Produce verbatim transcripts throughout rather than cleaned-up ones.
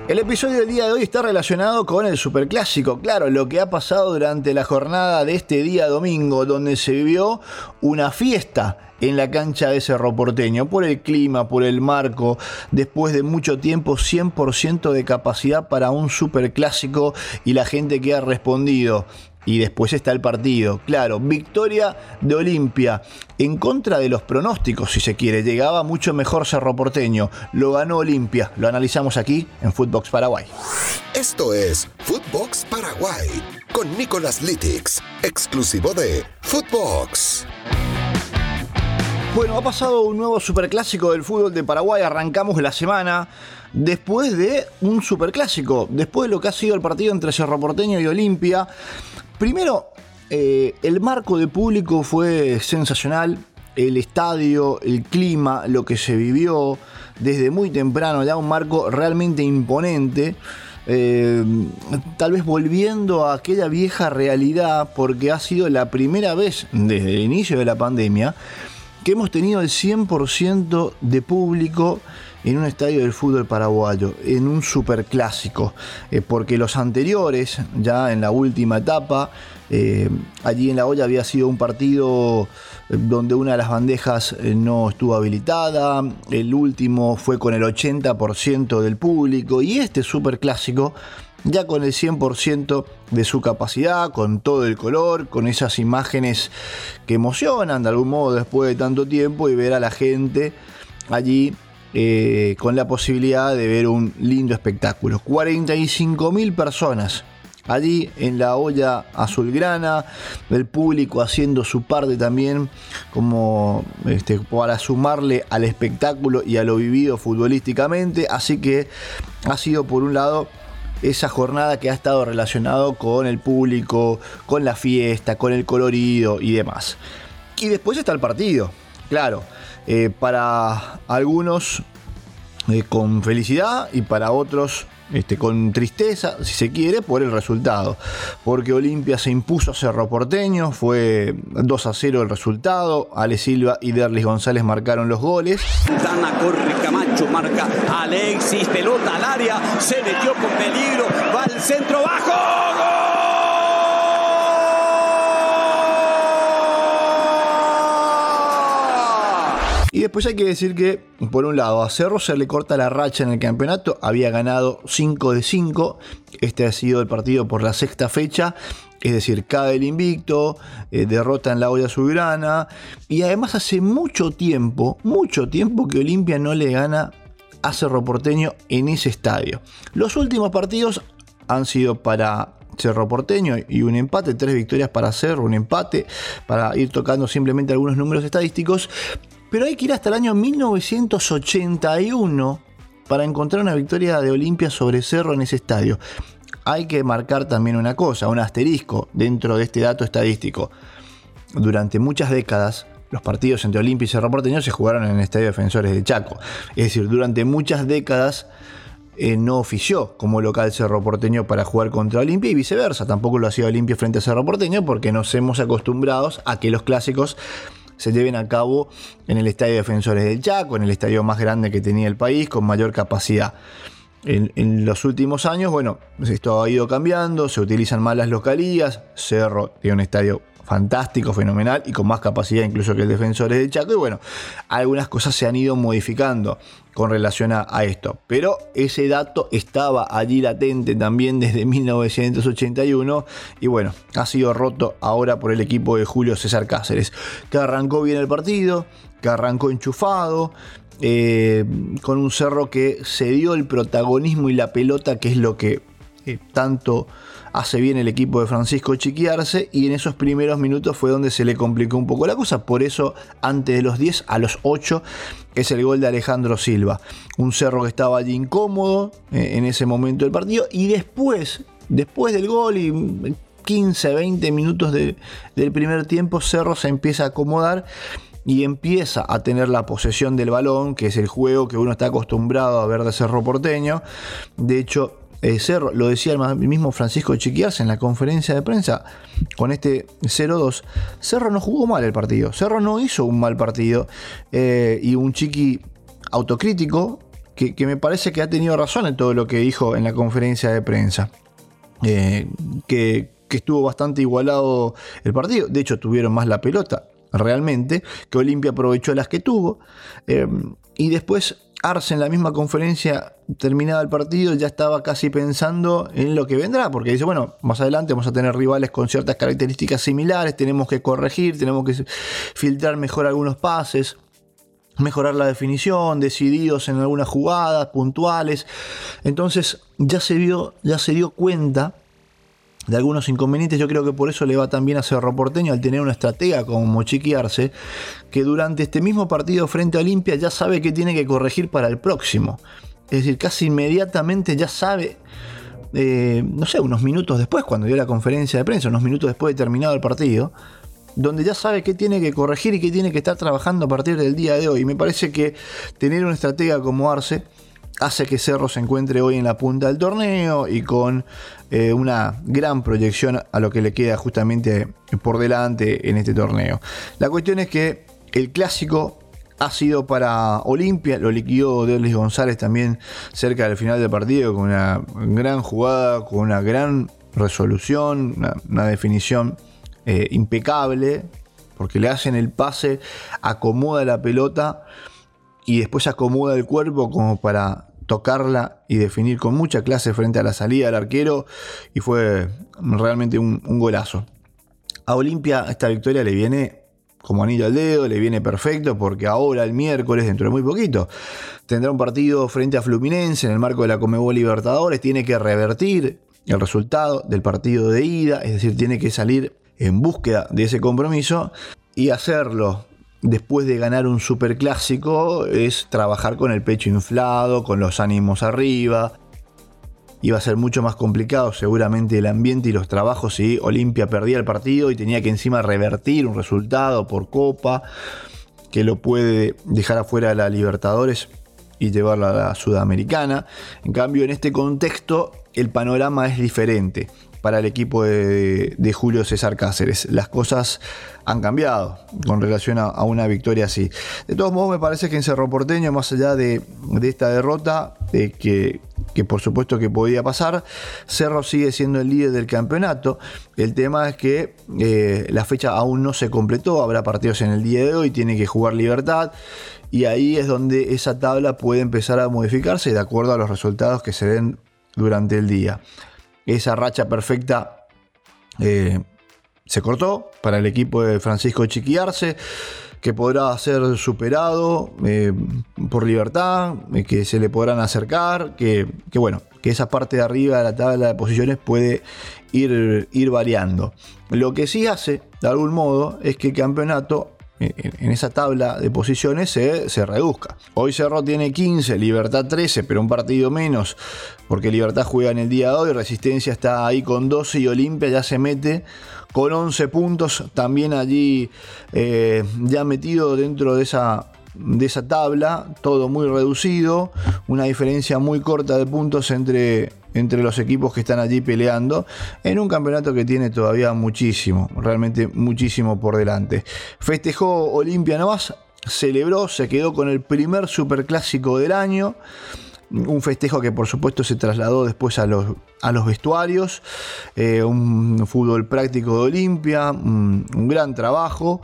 El episodio del día de hoy está relacionado con el Superclásico, claro, lo que ha pasado durante la jornada de este día domingo, donde se vivió una fiesta en la cancha de Cerro Porteño, por el clima, por el marco, después de mucho tiempo, cien por ciento de capacidad para un Superclásico y la gente que ha respondido. Y después está el partido, claro, victoria de Olimpia, en contra de los pronósticos, si se quiere, llegaba mucho mejor Cerro Porteño, lo ganó Olimpia, lo analizamos aquí en Footbox Paraguay. Esto es Footbox Paraguay, con Nicolás Litix, exclusivo de Footbox. Bueno, ha pasado un nuevo superclásico del fútbol de Paraguay, arrancamos la semana después de un superclásico, después de lo que ha sido el partido entre Cerro Porteño y Olimpia. Primero, eh, el marco de público fue sensacional, el estadio, el clima, lo que se vivió desde muy temprano, ya un marco realmente imponente, eh, tal vez volviendo a aquella vieja realidad, porque ha sido la primera vez desde el inicio de la pandemia que hemos tenido el cien por ciento de público en un estadio del fútbol paraguayo, en un superclásico, eh, porque los anteriores, ya en la última etapa, eh, allí en La Hoya había sido un partido donde una de las bandejas no estuvo habilitada, el último fue con el ochenta por ciento del público, y este superclásico ya con el cien por ciento de su capacidad, con todo el color, con esas imágenes que emocionan de algún modo después de tanto tiempo, y ver a la gente allí eh, con la posibilidad de ver un lindo espectáculo. cuarenta y cinco mil personas allí en La Hoya Azulgrana, el público haciendo su parte también como este, para sumarle al espectáculo y a lo vivido futbolísticamente, así que ha sido por un lado esa jornada que ha estado relacionado con el público, con la fiesta, con el colorido y demás. Y después está el partido, claro, eh, para algunos eh, con felicidad y para otros este, con tristeza, si se quiere, por el resultado. Porque Olimpia se impuso a Cerro Porteño, fue dos a cero el resultado. Ale Silva y Derlis González marcaron los goles. Dana corre, Camacho marca Alexis, pelota al área, se metió con peligro, va al centro bajo, ¡gol! Y después hay que decir que, por un lado, a Cerro se le corta la racha en el campeonato, había ganado cinco de cinco, este ha sido el partido por la sexta fecha, es decir, cae el invicto, eh, derrota en La Hoya Azulgrana, y además hace mucho tiempo, mucho tiempo que Olimpia no le gana a Cerro Porteño en ese estadio. Los últimos partidos han sido para Cerro Porteño y un empate, tres victorias para Cerro, un empate, para ir tocando simplemente algunos números estadísticos. Pero hay que ir hasta el año mil novecientos ochenta y uno para encontrar una victoria de Olimpia sobre Cerro en ese estadio. Hay que marcar también una cosa, un asterisco dentro de este dato estadístico. Durante muchas décadas, los partidos entre Olimpia y Cerro Porteño se jugaron en el Estadio Defensores de Chaco. Es decir, durante muchas décadas eh, no ofició como local Cerro Porteño para jugar contra Olimpia y viceversa. Tampoco lo hacía Olimpia frente a Cerro Porteño porque nos hemos acostumbrado a que los clásicos se lleven a cabo en el Estadio Defensores del Chaco, en el estadio más grande que tenía el país, con mayor capacidad. En, en los últimos años, bueno, esto ha ido cambiando, se utilizan más las localías, Cerro tiene un estadio fantástico, fenomenal y con más capacidad incluso que el Defensores del Chaco, y bueno, algunas cosas se han ido modificando con relación a, a esto, pero ese dato estaba allí latente también desde mil novecientos ochenta y uno y bueno, ha sido roto ahora por el equipo de Julio César Cáceres, que arrancó bien el partido, que arrancó enchufado, eh, con un Cerro que se dio el protagonismo y la pelota, que es lo que eh, tanto hace bien el equipo de Francisco Chiquiarse, y en esos primeros minutos fue donde se le complicó un poco la cosa. Por eso, antes de los diez, a los ocho, es el gol de Alejandro Silva. Un Cerro que estaba allí incómodo eh, en ese momento del partido, y después, después del gol y quince, veinte minutos de, del primer tiempo, Cerro se empieza a acomodar y empieza a tener la posesión del balón, que es el juego que uno está acostumbrado a ver de Cerro Porteño. De hecho, Eh, Cerro, lo decía el mismo Francisco Chiquiarse en la conferencia de prensa, con este cero dos, Cerro no jugó mal el partido, Cerro no hizo un mal partido, eh, y un Chiqui autocrítico, que, que me parece que ha tenido razón en todo lo que dijo en la conferencia de prensa. Eh, que, que estuvo bastante igualado el partido. De hecho, tuvieron más la pelota realmente, que Olimpia aprovechó las que tuvo. Eh, y después Arce, en la misma conferencia, terminado el partido, ya estaba casi pensando en lo que vendrá, porque dice, bueno, más adelante vamos a tener rivales con ciertas características similares, tenemos que corregir, tenemos que filtrar mejor algunos pases, mejorar la definición, decididos en algunas jugadas puntuales. Entonces ya se dio, ya se dio cuenta de algunos inconvenientes. Yo creo que por eso le va tan bien a Cerro Porteño, al tener una estratega como Chiqui Arce, que durante este mismo partido frente a Olimpia ya sabe que tiene que corregir para el próximo. Es decir, casi inmediatamente ya sabe, eh, no sé, unos minutos después, cuando dio la conferencia de prensa, unos minutos después de terminado el partido, donde ya sabe qué tiene que corregir y qué tiene que estar trabajando a partir del día de hoy. Y me parece que tener una estratega como Arce hace que Cerro se encuentre hoy en la punta del torneo y con eh, una gran proyección a lo que le queda justamente por delante en este torneo. La cuestión es que el clásico ha sido para Olimpia, lo liquidó Derlis González también cerca del final del partido con una gran jugada, con una gran resolución, una, una definición eh, impecable, porque le hacen el pase, acomoda la pelota y después acomoda el cuerpo como para tocarla y definir con mucha clase frente a la salida del arquero, y fue realmente un, un golazo. A Olimpia esta victoria le viene como anillo al dedo, le viene perfecto, porque ahora el miércoles, dentro de muy poquito, tendrá un partido frente a Fluminense en el marco de la Conmebol Libertadores. Tiene que revertir el resultado del partido de ida, es decir, tiene que salir en búsqueda de ese compromiso, y hacerlo después de ganar un superclásico es trabajar con el pecho inflado, con los ánimos arriba. Iba a ser mucho más complicado seguramente el ambiente y los trabajos si Olimpia perdía el partido y tenía que encima revertir un resultado por Copa, que lo puede dejar afuera de la Libertadores y llevarla a la Sudamericana. En cambio, en este contexto, el panorama es diferente para el equipo de, de Julio César Cáceres. Las cosas han cambiado con relación a, a una victoria así. De todos modos, me parece que en Cerro Porteño, más allá de, de esta derrota, eh, que, que por supuesto que podía pasar, Cerro sigue siendo el líder del campeonato. El tema es que eh, la fecha aún no se completó, habrá partidos en el día de hoy, tiene que jugar Libertad, y ahí es donde esa tabla puede empezar a modificarse de acuerdo a los resultados que se den durante el día. Esa racha perfecta eh, se cortó para el equipo de Francisco Chiqui Arce, que podrá ser superado eh, por Libertad, eh, que se le podrán acercar, que, que bueno, que esa parte de arriba de la tabla de posiciones puede ir, ir variando. Lo que sí hace, de algún modo, es que el campeonato en esa tabla de posiciones se, se reduzca. Hoy Cerro tiene quince, Libertad trece, pero un partido menos, porque Libertad juega en el día de hoy, Resistencia está ahí con doce y Olimpia ya se mete con once puntos, también allí eh, ya metido dentro de esa, de esa tabla, todo muy reducido, una diferencia muy corta de puntos entre... entre los equipos que están allí peleando en un campeonato que tiene todavía muchísimo, realmente muchísimo por delante. Festejó Olimpia nomás, celebró, se quedó con el primer superclásico del año, un festejo que por supuesto se trasladó después a los, a los vestuarios, eh, un fútbol práctico de Olimpia, un, un gran trabajo,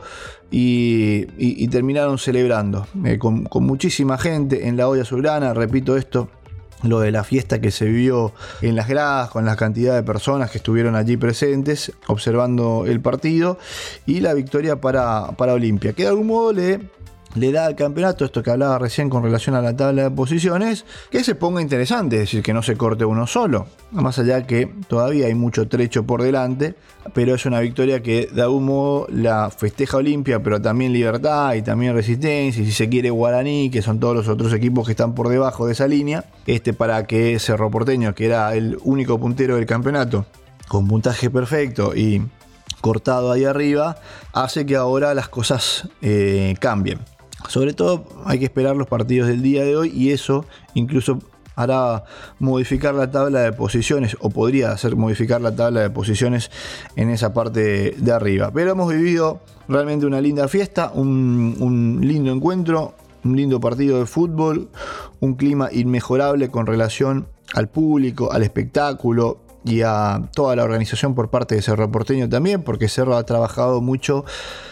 y, y, y terminaron celebrando eh, con, con muchísima gente en la olla azulgrana. Repito esto, lo de la fiesta que se vivió en las gradas, con la cantidad de personas que estuvieron allí presentes observando el partido, y la victoria para, para Olimpia, que de algún modo le, le da al campeonato, esto que hablaba recién con relación a la tabla de posiciones, que se ponga interesante, es decir, que no se corte uno solo, más allá que todavía hay mucho trecho por delante, pero es una victoria que de algún modo la festeja Olimpia, pero también Libertad y también Resistencia, y si se quiere Guaraní, que son todos los otros equipos que están por debajo de esa línea, este para que Cerro Porteño, que era el único puntero del campeonato, con puntaje perfecto y cortado ahí arriba, hace que ahora las cosas eh, cambien. Sobre todo hay que esperar los partidos del día de hoy, y eso incluso hará modificar la tabla de posiciones, o podría hacer modificar la tabla de posiciones en esa parte de arriba. Pero hemos vivido realmente una linda fiesta, un, un lindo encuentro, un lindo partido de fútbol, un clima inmejorable con relación al público, al espectáculo y a toda la organización por parte de Cerro Porteño también, porque Cerro ha trabajado mucho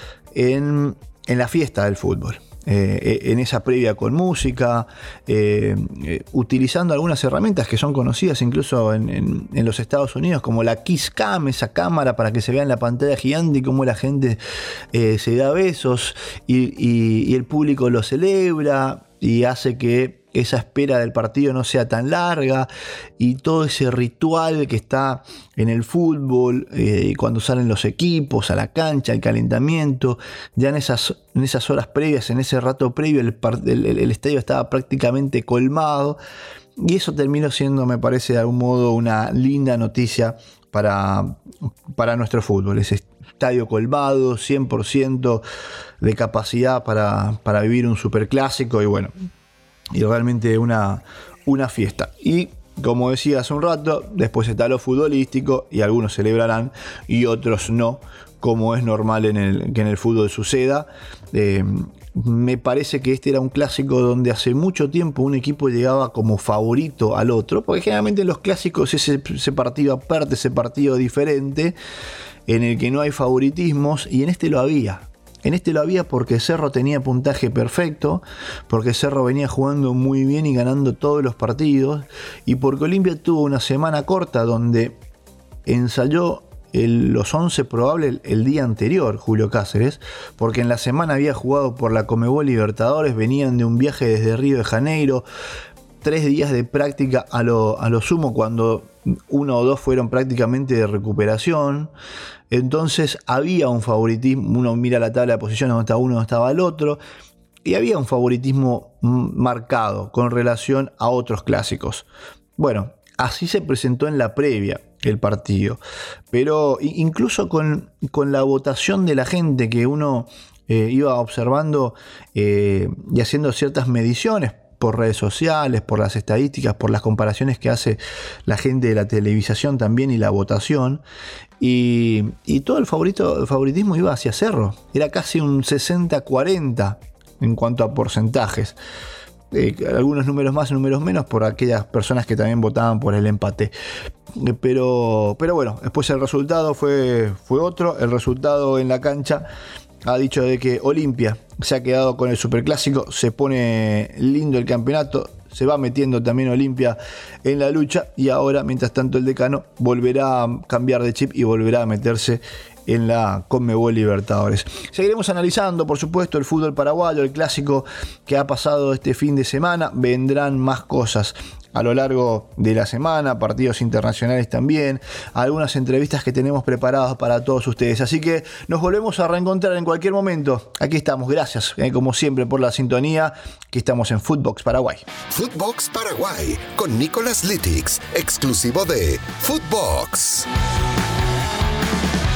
en, en la fiesta del fútbol. Eh, en esa previa con música, eh, eh, utilizando algunas herramientas que son conocidas incluso en, en, en los Estados Unidos, como la Kiss Cam, esa cámara para que se vea en la pantalla gigante y cómo la gente eh, se da besos y, y, y el público lo celebra y hace que esa espera del partido no sea tan larga, y todo ese ritual que está en el fútbol, eh, cuando salen los equipos a la cancha, el calentamiento, ya en esas, en esas horas previas, en ese rato previo, el, el, el estadio estaba prácticamente colmado, y eso terminó siendo, me parece, de algún modo una linda noticia para, para nuestro fútbol. Ese estadio colmado, cien por ciento de capacidad para, para vivir un superclásico, y bueno, y realmente una, una fiesta. Y como decía hace un rato, después está lo futbolístico, y algunos celebrarán y otros no, como es normal en el, que en el fútbol suceda. Eh, me parece que este era un clásico donde hace mucho tiempo un equipo llegaba como favorito al otro, porque generalmente en los clásicos ese, ese partido aparte, ese partido diferente, en el que no hay favoritismos, y en este lo había. En este lo había porque Cerro tenía puntaje perfecto, porque Cerro venía jugando muy bien y ganando todos los partidos, y porque Olimpia tuvo una semana corta donde ensayó el, los once probables el, el día anterior, Julio Cáceres, porque en la semana había jugado por la Conmebol Libertadores, venían de un viaje desde Río de Janeiro, tres días de práctica a lo, a lo sumo, cuando uno o dos fueron prácticamente de recuperación. Entonces había un favoritismo, uno mira la tabla de posiciones donde estaba uno, donde estaba el otro, y había un favoritismo marcado con relación a otros clásicos. Bueno, así se presentó en la previa el partido, pero incluso con, con la votación de la gente que uno eh, iba observando eh, y haciendo ciertas mediciones por redes sociales, por las estadísticas, por las comparaciones que hace la gente de la televisación también y la votación, y, y todo el, favorito, el favoritismo iba hacia Cerro. Era casi un sesenta cuarenta en cuanto a porcentajes. Eh, algunos números más, números menos, por aquellas personas que también votaban por el empate. Eh, pero, pero bueno, después el resultado fue, fue otro. El resultado en la cancha ha dicho de que Olimpia se ha quedado con el superclásico, se pone lindo el campeonato, se va metiendo también Olimpia en la lucha, y ahora, mientras tanto, el decano volverá a cambiar de chip y volverá a meterse en la Conmebol Libertadores. Seguiremos analizando, por supuesto, el fútbol paraguayo, el clásico que ha pasado este fin de semana. Vendrán más cosas a lo largo de la semana, partidos internacionales también, algunas entrevistas que tenemos preparadas para todos ustedes. Así que nos volvemos a reencontrar en cualquier momento. Aquí estamos, gracias, eh, como siempre, por la sintonía. Aquí estamos en Footbox Paraguay. Footbox Paraguay con Nicolás Litix, exclusivo de Footbox.